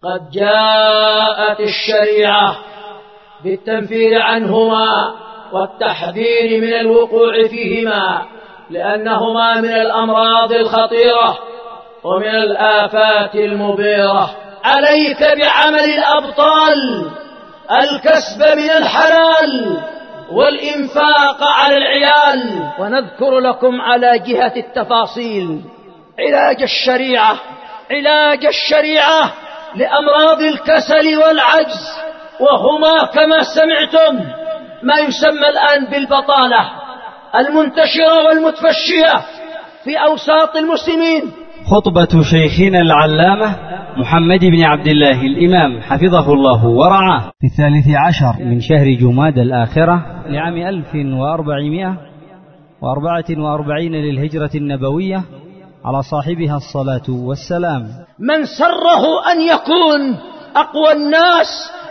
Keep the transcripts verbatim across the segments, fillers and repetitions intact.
قد جاءت الشريعة بالتنفير عنهما والتحذير من الوقوع فيهما، لأنهما من الأمراض الخطيرة ومن الآفات المبيرة. عليك بعمل الأبطال، الكسب من الحلال والإنفاق على العيال. ونذكر لكم على جهة التفاصيل علاج الشريعة علاج الشريعة لأمراض الكسل والعجز، وهما كما سمعتم ما يسمى الآن بالبطالة المنتشرة والمتفشية في أوساط المسلمين. خطبة شيخنا العلامة محمد بن عبد الله الإمام حفظه الله ورعاه في الثالث عشر من شهر جماد الآخرة لعام ألف وأربعمائة وأربعة وأربعين للهجرة النبوية، على صاحبها الصلاة والسلام. من سره أن يكون أقوى الناس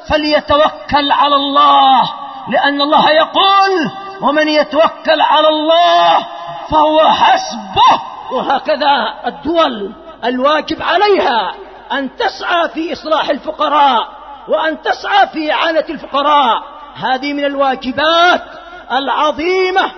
فليتوكل على الله، لأن الله يقول: ومن يتوكل على الله فهو حسبه. وهكذا الدول الواجب عليها أن تسعى في إصلاح الفقراء وأن تسعى في إعانة الفقراء، هذه من الواجبات العظيمة.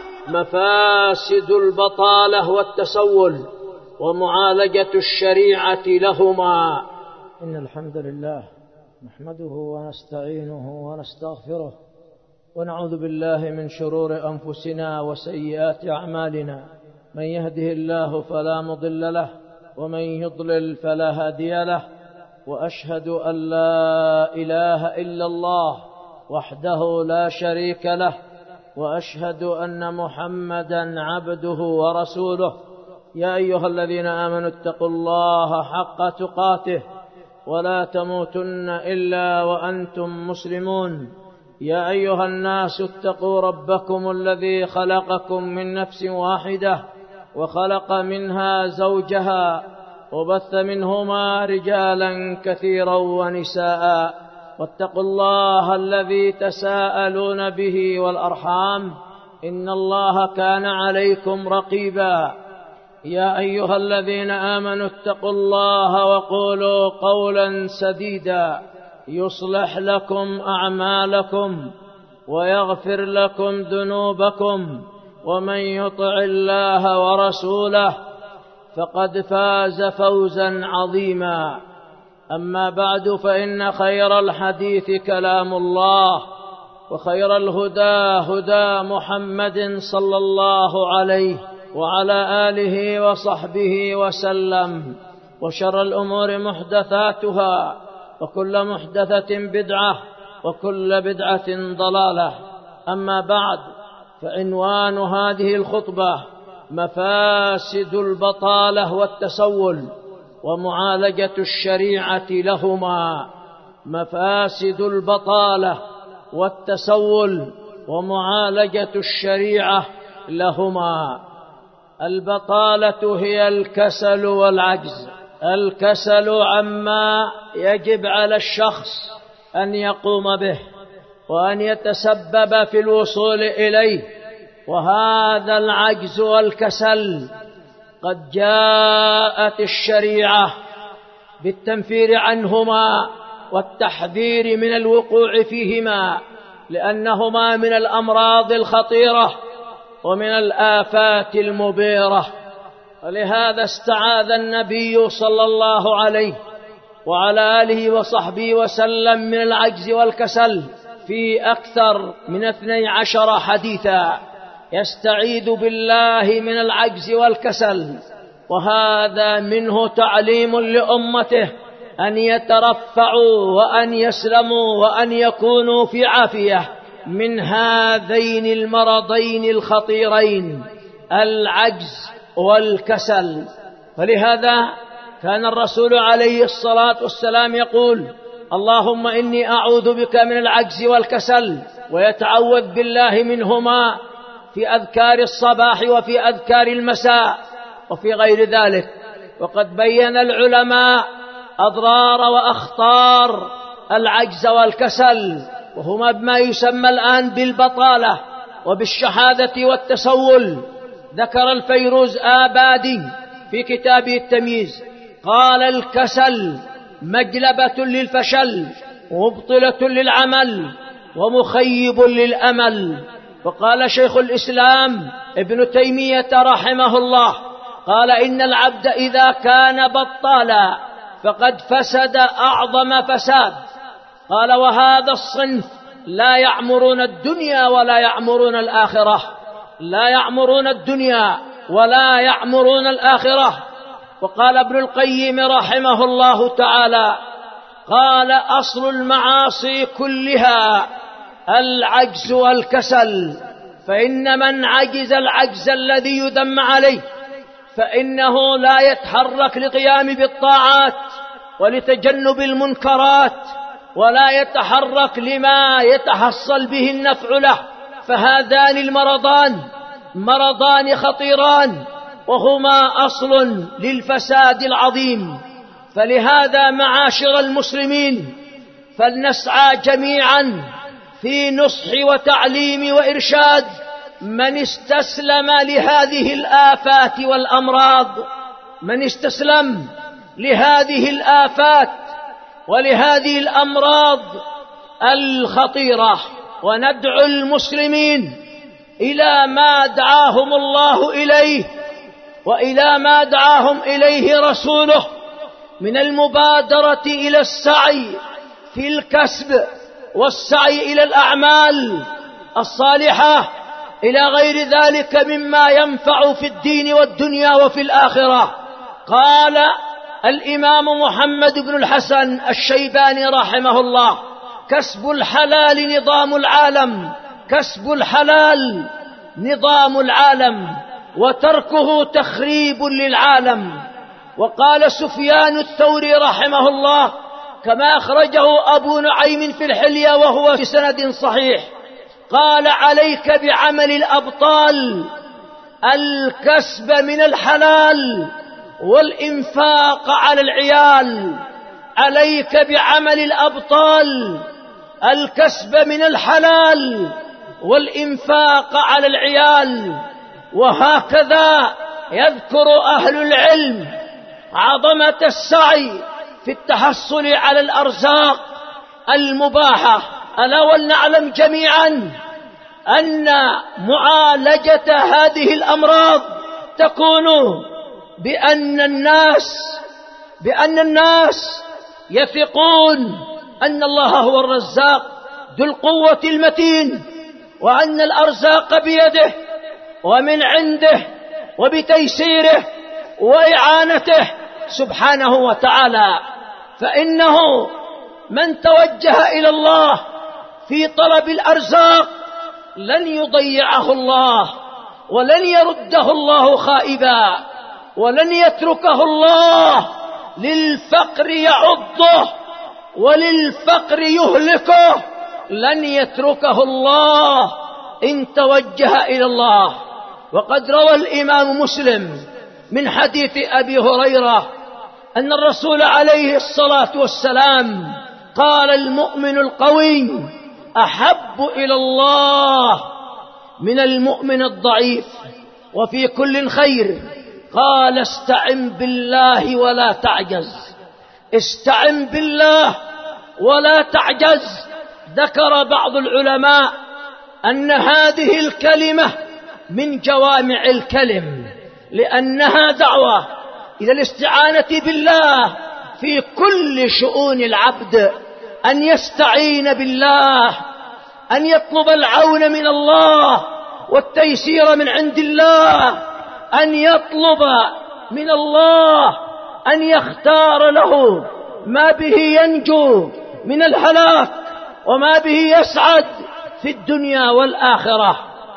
مفاسد البطالة والتسول ومعالجة الشريعة لهما. إن الحمد لله نحمده ونستعينه ونستغفره ونعوذ بالله من شرور أنفسنا وسيئات أعمالنا، من يهده الله فلا مضل له ومن يضلل فلا هادي له، وأشهد أن لا إله إلا الله وحده لا شريك له، وأشهد أن محمدا عبده ورسوله. يا أيها الذين آمنوا اتقوا الله حق تقاته ولا تموتن إلا وأنتم مسلمون. يا أيها الناس اتقوا ربكم الذي خلقكم من نفس واحدة وخلق منها زوجها وبث منهما رجالا كثيرا ونساء، واتقوا الله الذي تساءلون به والأرحام، إن الله كان عليكم رقيبا. يا أيها الذين آمنوا اتقوا الله وقولوا قولا سديدا يصلح لكم أعمالكم ويغفر لكم ذنوبكم، ومن يطع الله ورسوله فقد فاز فوزا عظيما. أما بعد، فإن خير الحديث كلام الله، وخير الهدى هدى محمد صلى الله عليه وعلى آله وصحبه وسلم، وشر الأمور محدثاتها، وكل محدثة بدعة، وكل بدعة ضلالة. أما بعد، فعنوان هذه الخطبة مفاسد البطالة والتسول ومعالجة الشريعة لهما. مفاسد البطالة والتسول ومعالجة الشريعة لهما. البطالة هي الكسل والعجز، الكسل عما يجب على الشخص أن يقوم به وأن يتسبب في الوصول إليه، وهذا العجز والكسل قد جاءت الشريعة بالتنفير عنهما والتحذير من الوقوع فيهما، لأنهما من الأمراض الخطيرة ومن الآفات المبيرة. ولهذا استعاذ النبي صلى الله عليه وعلى آله وصحبه وسلم من العجز والكسل في أكثر من اثني عشر حديثا، يستعيذ بالله من العجز والكسل. وهذا منه تعليم لأمته أن يترفعوا وأن يسلموا وأن يكونوا في عافية من هذين المرضين الخطيرين، العجز والكسل. فلهذا كان الرسول عليه الصلاة والسلام يقول: اللهم إني أعوذ بك من العجز والكسل، ويتعوذ بالله منهما في أذكار الصباح وفي أذكار المساء وفي غير ذلك. وقد بين العلماء أضرار وأخطار العجز والكسل، وهما بما يسمى الآن بالبطالة وبالشحاذة والتسول. ذكر الفيروز آبادي في كتابه التمييز، قال: الكسل مجلبة للفشل، مبطلة للعمل، ومخيب للأمل. وقال شيخ الإسلام ابن تيمية رحمه الله قال: إن العبد إذا كان بطالا فقد فسد أعظم فساد. قال: وهذا الصنف لا يعمرون الدنيا ولا يعمرون الآخرة، لا يعمرون الدنيا ولا يعمرون الآخرة. وقال ابن القيم رحمه الله تعالى: قال: أصل المعاصي كلها العجز والكسل، فإن من عجز العجز الذي يذم عليه فإنه لا يتحرك للقيام بالطاعات ولتجنب المنكرات، ولا يتحرك لما يتحصل به النفع له. فهذان المرضان مرضان خطيران، وهما أصل للفساد العظيم. فلهذا معاشر المسلمين فلنسعى جميعا في نصح وتعليم وإرشاد من استسلم لهذه الآفات والأمراض، من استسلم لهذه الآفات ولهذه الأمراض الخطيرة. وندعو المسلمين إلى ما دعاهم الله إليه وإلى ما دعاهم إليه رسوله من المبادرة إلى السعي في الكسب والسعي إلى الأعمال الصالحة إلى غير ذلك مما ينفع في الدين والدنيا وفي الآخرة. قال الإمام محمد بن الحسن الشيباني رحمه الله: كسب الحلال نظام العالم، كسب الحلال نظام العالم، وتركه تخريب للعالم. وقال سفيان الثوري رحمه الله كما أخرجه أبو نعيم في الحلية وهو في سند صحيح، قال: عليك بعمل الأبطال، الكسب من الحلال والإنفاق على العيال. عليك بعمل الأبطال، الكسب من الحلال والإنفاق على العيال. وهكذا يذكر أهل العلم عظمة السعي في التحصل على الأرزاق المباحة. ألا ولنعلم جميعا أن معالجة هذه الأمراض تكون بأن الناس بأن الناس يثقون أن الله هو الرزاق ذو القوة المتين، وأن الأرزاق بيده ومن عنده وبتيسيره وإعانته سبحانه وتعالى. فإنه من توجه إلى الله في طلب الأرزاق لن يضيعه الله، ولن يرده الله خائبا، ولن يتركه الله للفقر يعضه وللفقر يهلكه. لن يتركه الله إن توجه إلى الله. وقد روى الإمام مسلم من حديث أبي هريرة أن الرسول عليه الصلاة والسلام قال: المؤمن القوي أحب إلى الله من المؤمن الضعيف، وفي كل خير. قال: استعن بالله ولا تعجز، استعن بالله ولا تعجز. ذكر بعض العلماء أن هذه الكلمة من جوامع الكلم، لأنها دعوة إلى الاستعانة بالله في كل شؤون العبد، أن يستعين بالله، أن يطلب العون من الله والتيسير من عند الله، أن يطلب من الله أن يختار له ما به ينجو من الهلاك وما به يسعد في الدنيا والآخرة.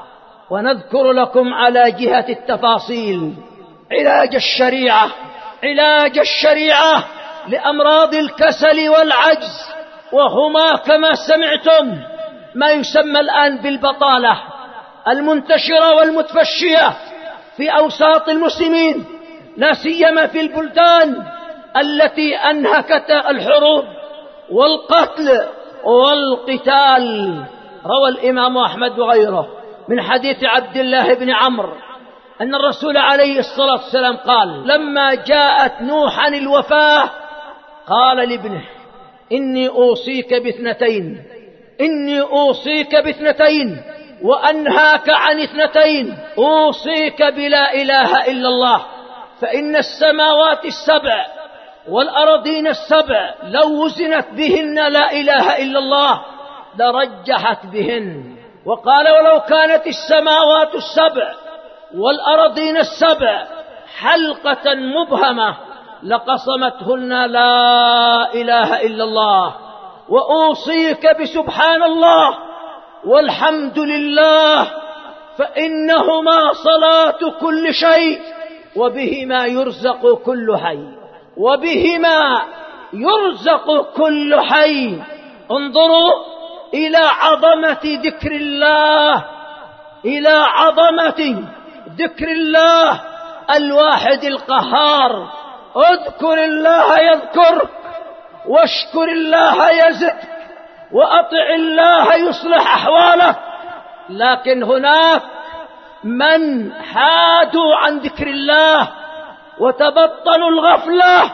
ونذكر لكم على جهة التفاصيل علاج الشريعة علاج الشريعة لأمراض الكسل والعجز، وهما كما سمعتم ما يسمى الآن بالبطالة المنتشرة والمتفشية في أوساط المسلمين، لا سيما في البلدان التي أنهكت الحروب والقتل والقتال. روى الإمام أحمد وغيره من حديث عبد الله بن عمرو أن الرسول عليه الصلاة والسلام قال: لما جاءت نوحا الوفاة قال لابنه: إني أوصيك باثنتين، إني أوصيك باثنتين وأنهاك عن اثنتين. أوصيك بلا إله إلا الله، فإن السماوات السبع والأرضين السبع لو وزنت بهن لا إله إلا الله لرجحت بهن. وقال: ولو كانت السماوات السبع والأرضين السبع حلقة مبهمة لقصمتهن لا إله إلا الله. وأوصيك بسبحان الله والحمد لله، فإنهما صلاة كل شيء وبهما يرزق كل حي، وبهما يرزق كل حي. انظروا إلى عظمة ذكر الله، إلى عظمة ذكر الله الواحد القهار. اذكر الله يذكرك، واشكر الله يزدك، وأطع الله يصلح أحوالك. لكن هناك من حادوا عن ذكر الله وتبطلوا الغفلة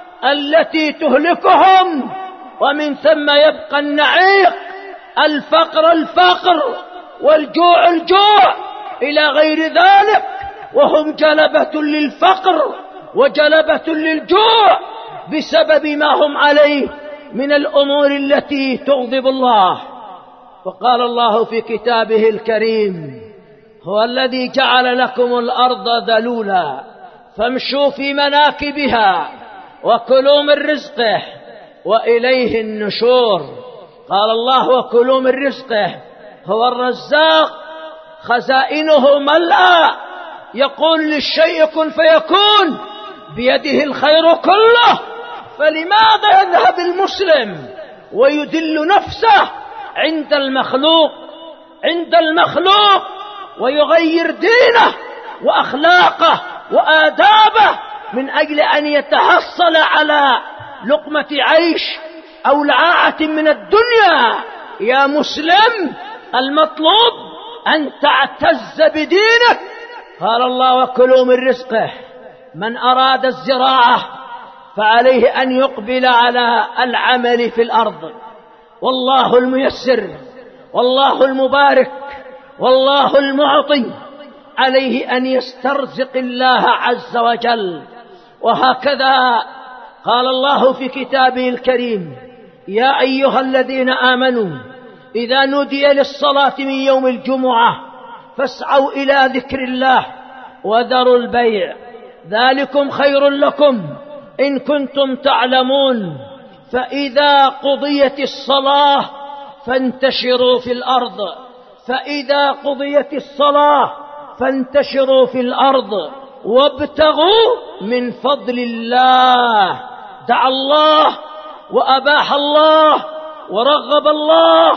التي تهلكهم، ومن ثم يبقى النعيق، الفقر الفقر، والجوع الجوع، إلى غير ذلك، وهم جلبة للفقر وجلبة للجوع بسبب ما هم عليه من الأمور التي تغضب الله. وقال الله في كتابه الكريم: هو الذي جعل لكم الأرض ذلولا فامشوا في مناكبها وكلوا من رزقه وإليه النشور. قال الله: وكلوا من رزقه، هو الرزاق خزائنه ملأى، يقول للشيء كن فيكون، بيده الخير كله. فلماذا يذهب المسلم ويذل نفسه عند المخلوق عند المخلوق ويغير دينه وأخلاقه وآدابه من أجل أن يتحصل على لقمة عيش أو لعاعة من الدنيا؟ يا مسلم، المطلوب أن تعتز بدينك. قال الله: وكلوا من رزقه. من أراد الزراعة فعليه أن يقبل على العمل في الأرض، والله الميسر والله المبارك والله المعطي، عليه أن يسترزق الله عز وجل. وهكذا قال الله في كتابه الكريم: يا أيها الذين آمنوا إذا نودي للصلاة من يوم الجمعة فاسعوا إلى ذكر الله وذروا البيع، ذلكم خير لكم إن كنتم تعلمون. فإذا قضيت الصلاة فانتشروا في الأرض فإذا قضيت الصلاة فانتشروا في الأرض وابتغوا من فضل الله. دعا الله وأباح الله ورغب الله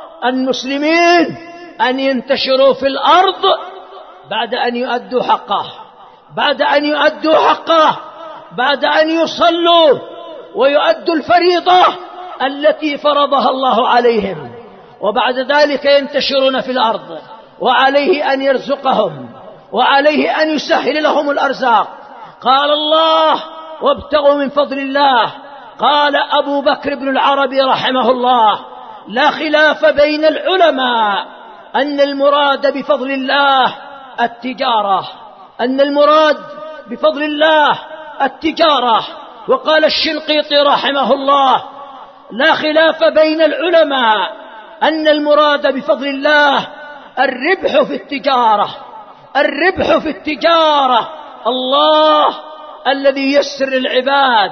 المسلمين أن ينتشروا في الأرض بعد أن يؤدوا حقه بعد أن يؤدوا حقه بعد أن يصلوا ويؤدوا الفريضة التي فرضها الله عليهم، وبعد ذلك ينتشرون في الأرض، وعليه أن يرزقهم وعليه أن يسهل لهم الأرزاق. قال الله: وابتغوا من فضل الله. قال أبو بكر بن العربي رحمه الله: لا خلاف بين العلماء أن المراد بفضل الله التجارة أن المراد بفضل الله التجارة. وقال الشنقيطي رحمه الله: لا خلاف بين العلماء أن المراد بفضل الله الربح في التجارة الربح في التجارة الله الذي يسر العباد.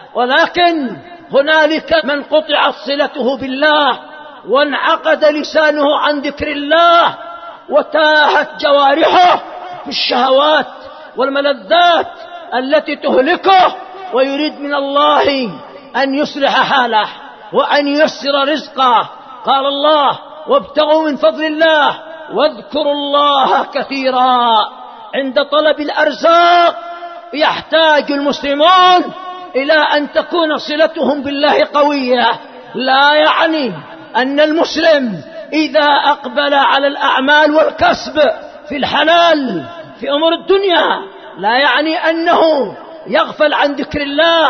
ولكن هنالك من قطعت صلته بالله وانعقد لسانه عن ذكر الله وتاهت جوارحه في الشهوات والملذات التي تهلكه، ويريد من الله أن يصلح حاله وأن ييسر رزقه. قال الله: وابتغوا من فضل الله واذكروا الله كثيرا. عند طلب الأرزاق يحتاج المسلمون إلى أن تكون صلتهم بالله قوية. لا يعني أن المسلم إذا أقبل على الأعمال والكسب في الحلال في أمور الدنيا لا يعني أنه يغفل عن ذكر الله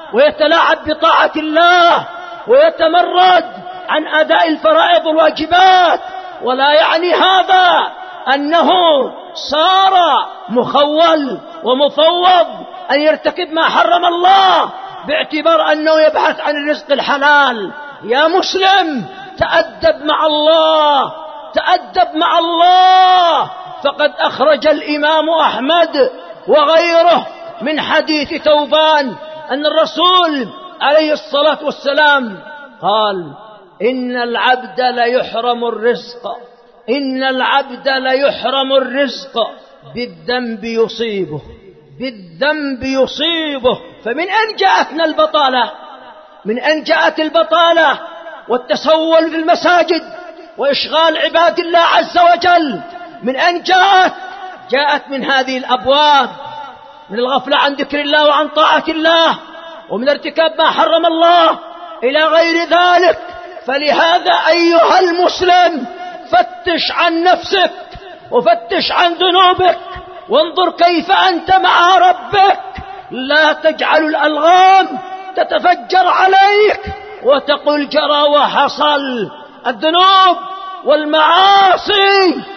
ويتلاعب بطاعة الله ويتمرد عن أداء الفرائض والواجبات، ولا يعني هذا أنه صار مخول ومفوض أن يرتكب ما حرم الله باعتبار أنه يبحث عن الرزق الحلال. يا مسلم، تأدب مع الله، تأدب مع الله. فقد أخرج الإمام أحمد وغيره من حديث ثوبان أن الرسول عليه الصلاة والسلام قال: إن العبد ليحرم الرزق، إن العبد ليحرم الرزق بالذنب يصيبه، بالذنب يصيبه. فمن أين جاءتنا البطالة؟ من أين جاءت البطالة والتسول في المساجد وإشغال عباد الله عز وجل؟ من أين جاءت؟ جاءت من هذه الأبواب، من الغفلة عن ذكر الله وعن طاعة الله، ومن ارتكاب ما حرم الله إلى غير ذلك. فلهذا أيها المسلم، فتش عن نفسك وفتش عن ذنوبك وانظر كيف أنت مع ربك. لا تجعل الألغام تتفجر عليك وتقول جرى وحصل. الذنوب والمعاصي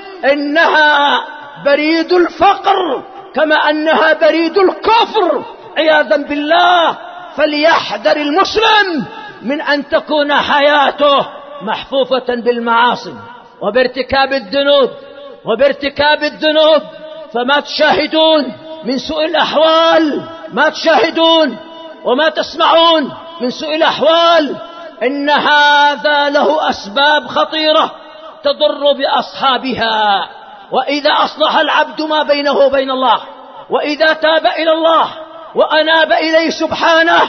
إنها بريد الفقر كما أنها بريد الكفر عياذا بالله. فليحذر المسلم من أن تكون حياته محفوفة بالمعاصي وبارتكاب الذنوب وبارتكاب الذنوب. فما تشاهدون من سوء الأحوال، ما تشاهدون وما تسمعون من سوء الأحوال، إن هذا له أسباب خطيرة تضر بأصحابها. وإذا أصلح العبد ما بينه وبين الله، وإذا تاب إلى الله وأناب إليه سبحانه،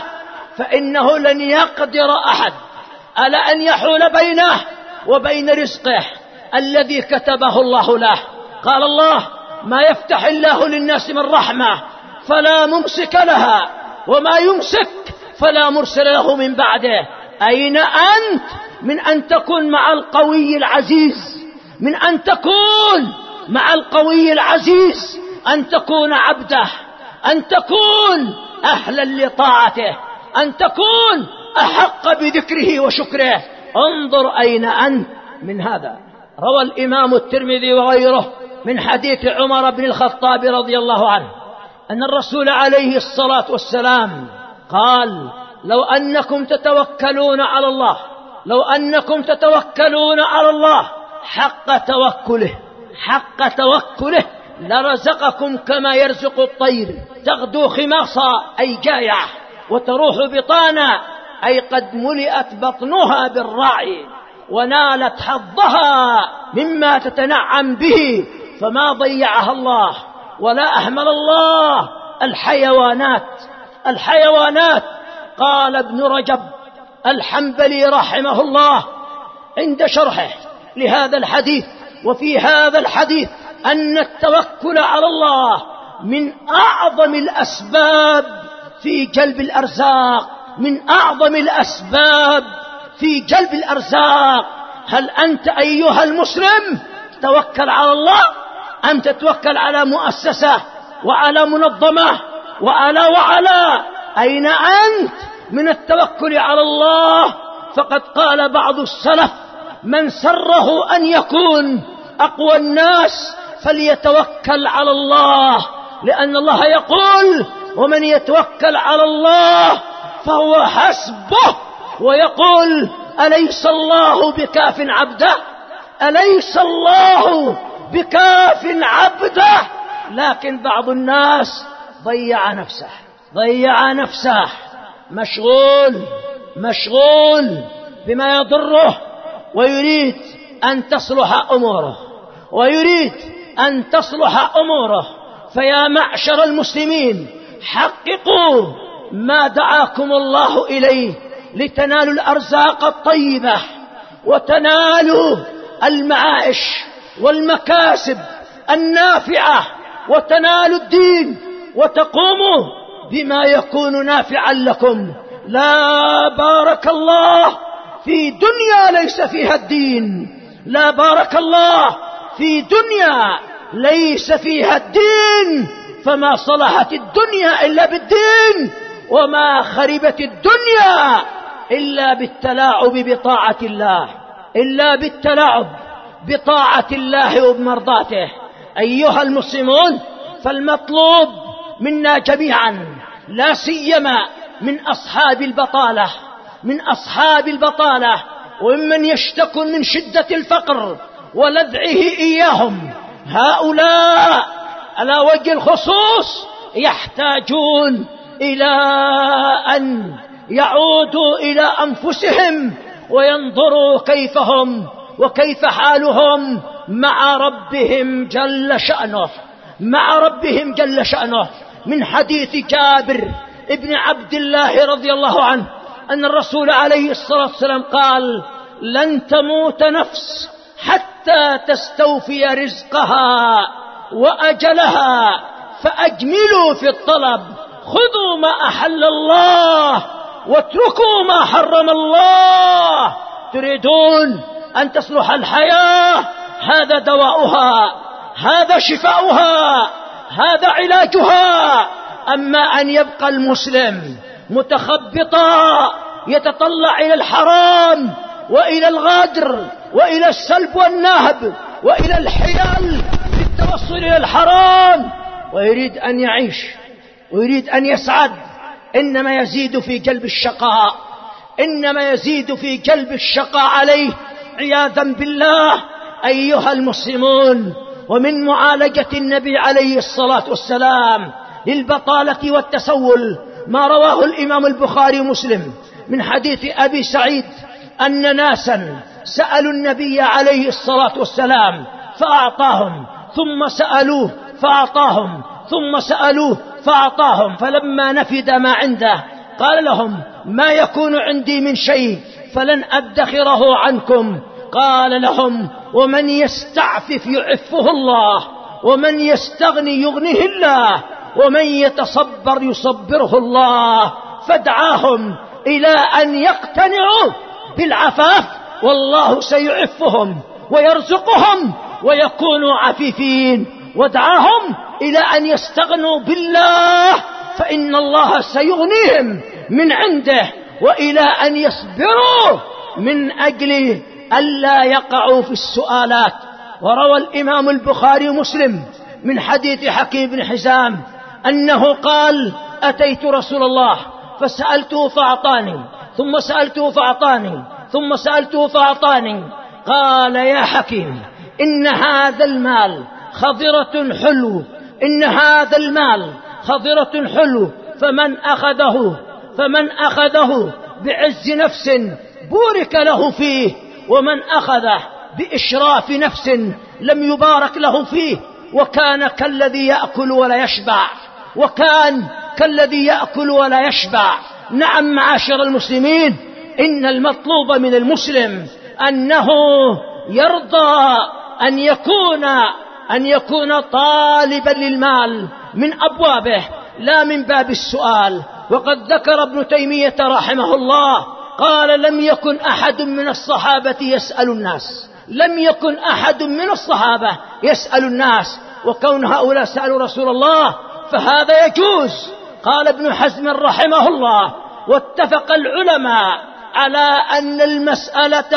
فإنه لن يقدر أحد على أن يحول بينه وبين رزقه الذي كتبه الله له. قال الله: ما يفتح الله للناس من رحمة فلا ممسك لها وما يمسك فلا مرسل له من بعده. أين أنت من أن تكون مع القوي العزيز، من أن تكون مع القوي العزيز، أن تكون عبده، أن تكون أهلا لطاعته، أن تكون أحق بذكره وشكره. انظر أين أنت من هذا. روى الإمام الترمذي وغيره من حديث عمر بن الخطاب رضي الله عنه أن الرسول عليه الصلاة والسلام قال: لو أنكم تتوكلون على الله، لو أنكم تتوكلون على الله حق توكله، حق توكله لرزقكم كما يرزق الطير، تغدو خماصا أي جائعة، وتروح بطانا أي قد ملئت بطنها بالراعي، ونالت حظها مما تتنعم به، فما ضيعها الله ولا أهمل الله الحيوانات. الحيوانات قال ابن رجب الحنبلي رحمه الله عند شرحه لهذا الحديث: وفي هذا الحديث أن التوكل على الله من أعظم الأسباب في جلب الأرزاق، من أعظم الأسباب في جلب الأرزاق. هل أنت أيها المسلم تتوكل على الله أم تتوكل على مؤسسة وعلى منظمة وعلى وعلى؟ أين أنت من التوكل على الله؟ فقد قال بعض السلف: من سره أن يكون أقوى الناس فليتوكل على الله، لأن الله يقول: ومن يتوكل على الله فهو حسبه. ويقول: أليس الله بكاف عبده، أليس الله بكاف عبده. لكن بعض الناس ضيع نفسه، ضيع نفسه مشغول مشغول بما يضره، ويريد أن تصلح أموره، ويريد أن تصلح أموره. فيا معشر المسلمين، حققوا ما دعاكم الله إليه لتنالوا الأرزاق الطيبة وتنالوا المعائش والمكاسب النافعة وتنالوا الدين وتقوموا بما يكون نافعا لكم. لا بارك الله في دنيا ليس فيها الدين، لا بارك الله في دنيا ليس فيها الدين، فما صلحت الدنيا إلا بالدين، وما خربت الدنيا إلا بالتلاعب بطاعة الله، إلا بالتلاعب بطاعة الله وبمرضاته. أيها المسلمون، فالمطلوب منا جميعا، لا سيما من أصحاب البطالة، من أصحاب البطالة وممن يشتكون من شدة الفقر ولذعه إياهم، هؤلاء على وجه الخصوص يحتاجون إلى أن يعودوا إلى أنفسهم وينظروا كيف هم وكيف حالهم مع ربهم جل شأنه، مع ربهم جل شأنه. من حديث جابر ابن عبد الله رضي الله عنه أن الرسول عليه الصلاة والسلام قال: لن تموت نفس حتى تستوفي رزقها وأجلها، فأجملوا في الطلب، خذوا ما أحل الله واتركوا ما حرم الله. تريدون أن تصلح الحياة، هذا دواؤها، هذا شفاؤها، هذا علاجها. أما أن يبقى المسلم متخبطا يتطلع إلى الحرام وإلى الغدر وإلى السلب والنهب وإلى الحيل في التوصل إلى الحرام، ويريد أن يعيش ويريد أن يسعد، إنما يزيد في قلب الشقاء، إنما يزيد في قلب الشقاء عليه عياذا بالله. أيها المسلمون، ومن معالجة النبي عليه الصلاة والسلام للبطالة والتسول ما رواه الإمام البخاري ومسلم من حديث أبي سعيد أن ناسا سألوا النبي عليه الصلاة والسلام فأعطاهم، ثم سألوه فأعطاهم، ثم سألوه فأعطاهم، فلما نفد ما عنده قال لهم: ما يكون عندي من شيء فلن أدخره عنكم. قال لهم: ومن يستعفف يعفه الله، ومن يستغني يغنيه الله، ومن يتصبر يصبره الله. فدعاهم إلى أن يقتنعوا بالعفاف، والله سيعفهم ويرزقهم ويكونوا عفيفين، ودعاهم إلى أن يستغنوا بالله فإن الله سيغنيهم من عنده، وإلى أن يصبروا من أجل ألا يقعوا في السؤالات. وروى الإمام البخاري ومسلم من حديث حكيم بن حزام أنه قال: أتيت رسول الله فسألته فأعطاني، ثم سألته فأعطاني، ثم سألته فأعطاني. قال: يا حكيم، إن هذا المال خضرة حلو، إن هذا المال خضرة حلو، فمن أخذه فمن أخذه بعز نفس بورك له فيه، ومن أخذه بإشراف نفس لم يبارك له فيه، وكان كالذي يأكل ولا يشبع، وكان كالذي يأكل ولا يشبع. نعم معاشر المسلمين، إن المطلوب من المسلم أنه يرضى أن يكون أن يكون طالبا للمال من أبوابه لا من باب السؤال. وقد ذكر ابن تيمية رحمه الله قال: لم يكن أحد من الصحابة يسأل الناس، لم يكن أحد من الصحابة يسأل الناس، وكون هؤلاء سألوا رسول الله فهذا يجوز. قال ابن حزم رحمه الله: واتفق العلماء على أن المسألة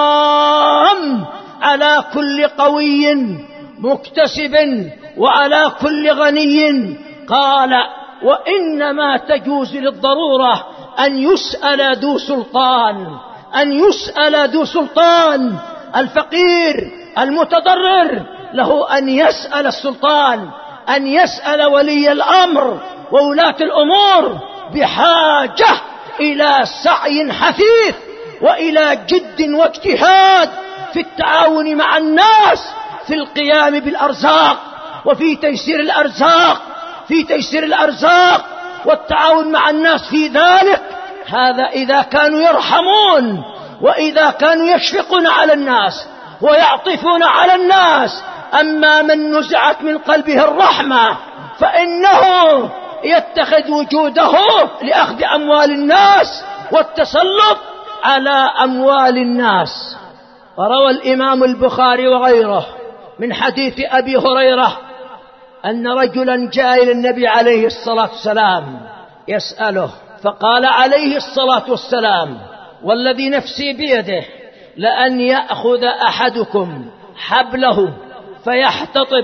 حرام على كل قوي مكتسب وعلى كل غني. قال: وإنما تجوز للضرورة أن يسأل ذو سلطان، أن يسأل ذو سلطان. الفقير المتضرر له أن يسأل السلطان، أن يسأل ولي الأمر وولاة الأمور، بحاجة إلى سعي حثيث وإلى جد واجتهاد في التعاون مع الناس في القيام بالأرزاق وفي تيسير الأرزاق في تيسير الأرزاق والتعاون مع الناس في ذلك. هذا إذا كانوا يرحمون وإذا كانوا يشفقون على الناس ويعطفون على الناس. أما من نزعت من قلبه الرحمة فإنه يتخذ وجوده لأخذ أموال الناس والتسلط على أموال الناس. وروى الإمام البخاري وغيره من حديث أبي هريرة أن رجلا جاء إلى النبي عليه الصلاة والسلام يسأله، فقال عليه الصلاة والسلام: والذي نفسي بيده لأن يأخذ أحدكم حبله فيحتطب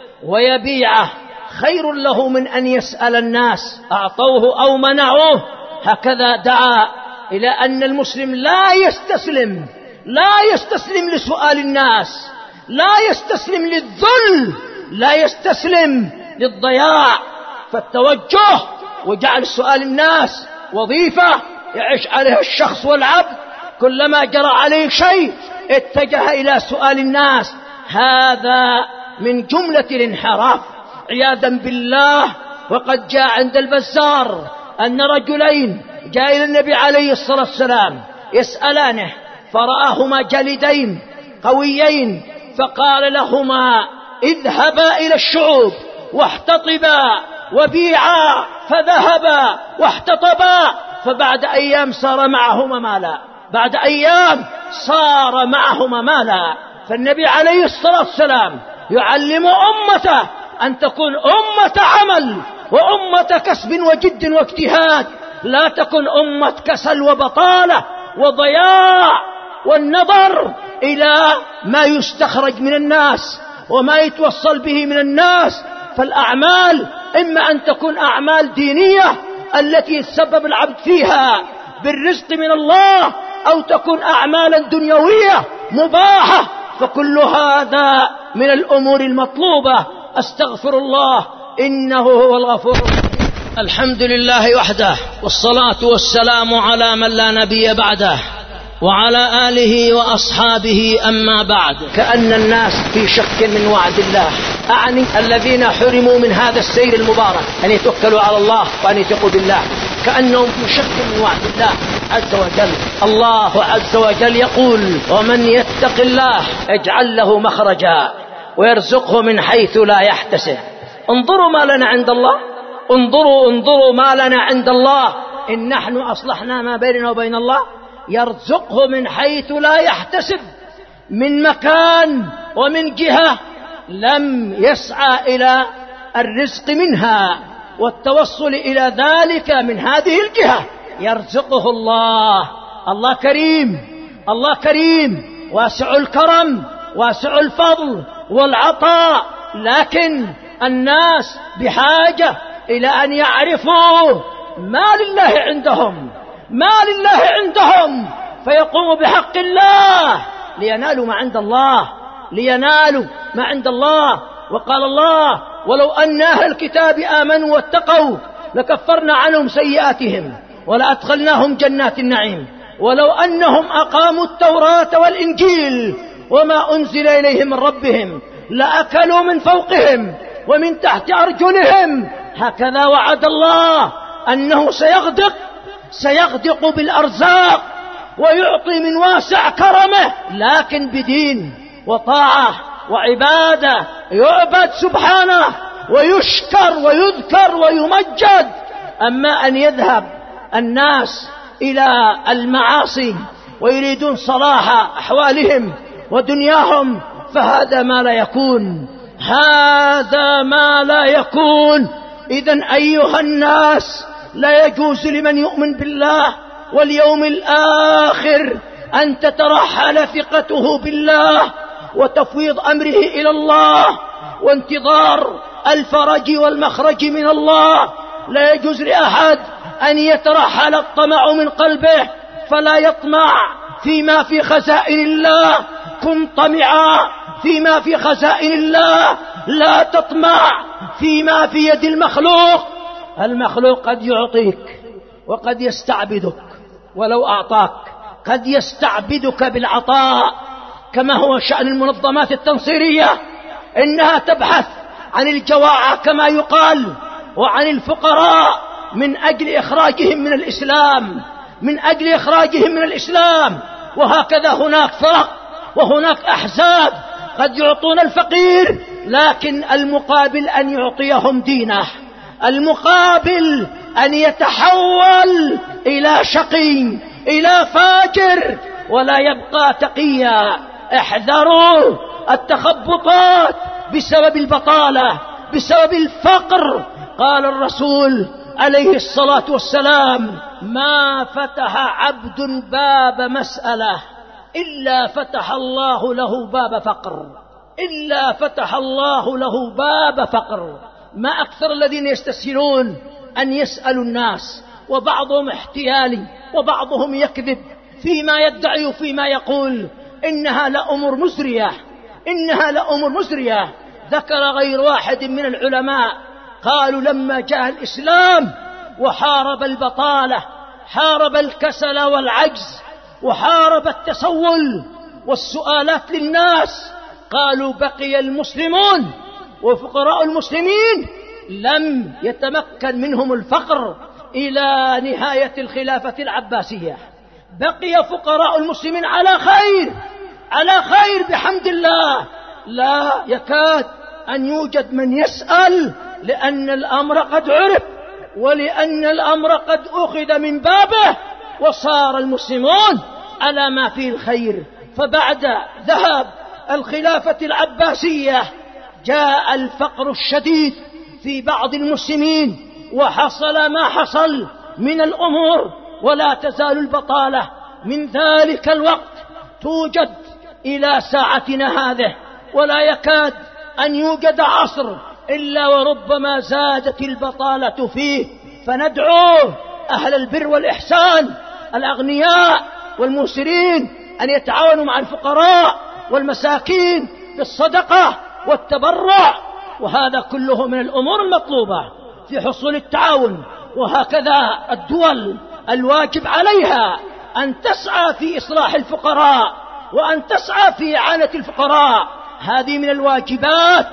ويبيعه خير له من أن يسأل الناس أعطوه أو منعوه. هكذا دعا إلى أن المسلم لا يستسلم لا يستسلم لسؤال الناس، لا يستسلم للذل، لا يستسلم للضياع. فالتوجه وجعل سؤال الناس وظيفة يعيش عليها الشخص والعبد، كلما جرى عليه شيء اتجه إلى سؤال الناس، هذا من جملة الانحراف عياذا بالله. وقد جاء عند البزار أن رجلين جاء إلى النبي عليه الصلاة والسلام يسألانه، فرآهما جلدين قويين، فقال لهما: اذهبا إلى الشعوب واحتطبا وبيعا، فذهبا واحتطبا، فبعد أيام صار معهما مالا، بعد أيام صار معهما مالا. فالنبي عليه الصلاة والسلام يعلم أمته أن تكون أمة عمل وأمة كسب وجد واجتهاد، لا تكن أمة كسل وبطالة وضياع والنظر إلى ما يستخرج من الناس وما يتوصل به من الناس. فالأعمال إما أن تكون أعمال دينية التي يتسبب العبد فيها بالرزق من الله، أو تكون أعمالا دنيوية مباحة، فكل هذا من الأمور المطلوبة. أستغفر الله إنه هو الغفور الرحيم. الحمد لله وحده، والصلاة والسلام على من لا نبي بعده، وعلى آله وأصحابه. أما بعد، كأن الناس في شك من وعد الله، أعني الذين حرموا من هذا السير المبارك أن يتوكلوا على الله وأن يثقوا بالله، كأنهم في شك من وعد الله عز وجل. الله عز وجل يقول: ومن يتق الله اجعل له مخرجا ويرزقه من حيث لا يحتسب. انظروا ما لنا عند الله، انظروا انظروا ما لنا عند الله. إن نحن أصلحنا ما بيننا وبين الله، يرزقه من حيث لا يحتسب، من مكان ومن جهة لم يسعى إلى الرزق منها والتوصل إلى ذلك من هذه الجهة. يرزقه الله. الله كريم، الله كريم واسع الكرم واسع الفضل والعطاء، لكن الناس بحاجة إلى أن يعرفوا ما لله عندهم، ما لله عندهم، فيقوموا بحق الله لينالوا ما عند الله، لينالوا ما عند الله. وقال الله: ولو أن أهل الكتاب آمنوا واتقوا لكفرنا عنهم سيئاتهم ولأدخلناهم جنات النعيم، ولو أنهم أقاموا التوراة والإنجيل وما أنزل إليهم من ربهم لأكلوا من فوقهم ومن تحت أرجلهم. هكذا وعد الله أنه سيغدق سيغدق بالأرزاق ويعطي من واسع كرمه، لكن بدين وطاعة وعبادة، يعبد سبحانه ويشكر ويذكر ويمجد. أما أن يذهب الناس إلى المعاصي ويريدون صلاح أحوالهم ودنياهم، فهذا ما لا يكون، هذا ما لا يكون. إذن أيها الناس، لا يجوز لمن يؤمن بالله واليوم الآخر أن تترحل ثقته بالله وتفويض أمره إلى الله وانتظار الفرج والمخرج من الله. لا يجوز لأحد أن يترحل الطمع من قلبه فلا يطمع فيما في خزائن الله. كن طمعا فيما في خزائن الله، لا تطمع فيما في يد المخلوق. المخلوق قد يعطيك وقد يستعبدك، ولو أعطاك قد يستعبدك بالعطاء، كما هو شأن المنظمات التنصيرية، إنها تبحث عن الجواعة كما يقال وعن الفقراء من أجل إخراجهم من الإسلام، من أجل إخراجهم من الإسلام. وهكذا هناك فرق وهناك أحزاب قد يعطون الفقير، لكن المقابل أن يعطيهم دينه، المقابل أن يتحول إلى شقي إلى فاجر ولا يبقى تقيا. احذروا التخبطات بسبب البطالة، بسبب الفقر. قال الرسول عليه الصلاة والسلام: ما فتح عبد باب مسألة إلا فتح الله له باب فقر، إلا فتح الله له باب فقر. ما أكثر الذين يستسهلون أن يسألوا الناس، وبعضهم احتيالي وبعضهم يكذب فيما يدعي وفيما يقول. إنها لأمور مزرية، إنها لأمور مزرية. ذكر غير واحد من العلماء قالوا: لما جاء الإسلام وحارب البطالة، حارب الكسل والعجز، وحارب التسول والسؤالات للناس، قالوا: بقي المسلمون وفقراء المسلمين لم يتمكن منهم الفقر إلى نهاية الخلافة العباسية. بقي فقراء المسلمين على خير، على خير بحمد الله. لا يكاد أن يوجد من يسأل، لأن الأمر قد عرف، ولأن الأمر قد أخذ من بابه، وصار المسلمون على ما فيه الخير. فبعد ذهاب الخلافة العباسية جاء الفقر الشديد في بعض المسلمين، وحصل ما حصل من الأمور، ولا تزال البطالة من ذلك الوقت توجد إلى ساعتنا هذه، ولا يكاد أن يوجد عصر إلا وربما زادت البطالة فيه. فندعو أهل البر والإحسان الأغنياء والموسرين أن يتعاونوا مع الفقراء والمساكين بالصدقة والتبرع، وهذا كله من الأمور المطلوبة في حصول التعاون. وهكذا الدول الواجب عليها أن تسعى في إصلاح الفقراء، وأن تسعى في إعانة الفقراء. هذه من الواجبات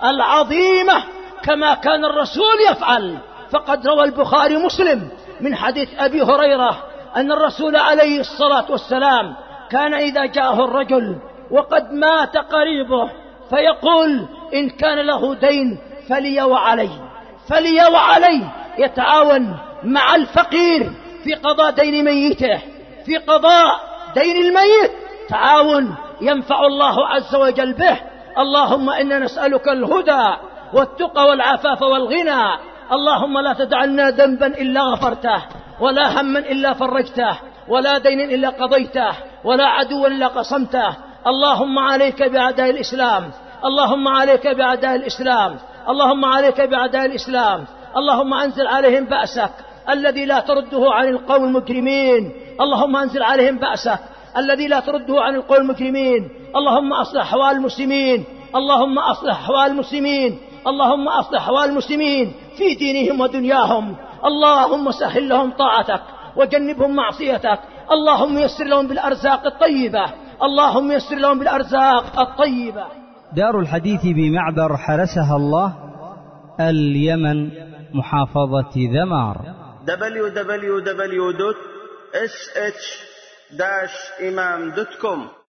العظيمة، كما كان الرسول يفعل. فقد روى البخاري مسلم من حديث أبي هريرة أن الرسول عليه الصلاة والسلام كان إذا جاءه الرجل وقد مات قريبه فيقول: إن كان له دين فلي وعلي، فلي وعلي. يتعاون مع الفقير في قضاء دين ميته، في قضاء دين الميت، تعاون ينفع الله عز وجل به. اللهم إنا نسألك الهدى والتقى والعفاف والغنى. اللهم لا تدع لنا ذنبا إلا غفرته، ولا هما إلا فرجته، ولا دين إلا قضيته، ولا عدوا إلا قصمته. اللهم عليك بأعداء الإسلام، اللهم عليك بأعداء الإسلام، اللهم عليك بأعداء الإسلام. اللهم أنزل عليهم بأسك الذي لا ترده عن القوم المجرمين، اللهم أنزل عليهم بأسك الذي لا ترده عن القوم المجرمين. اللهم أصلح أحوال المسلمين، اللهم أصلح أحوال المسلمين، اللهم أصلح أحوال المسلمين في دينهم ودنياهم. اللهم سهل لهم طاعتك وجنبهم معصيتك. اللهم يسر لهم بالأرزاق الطيبة، اللهم يسر لهم بالأرزاق الطيبة. دار الحديث بمعبر حرسها الله، اليمن، محافظة ذمار. دبليو دبليو دبليو دوت إس إتش داش إمام دوت كوم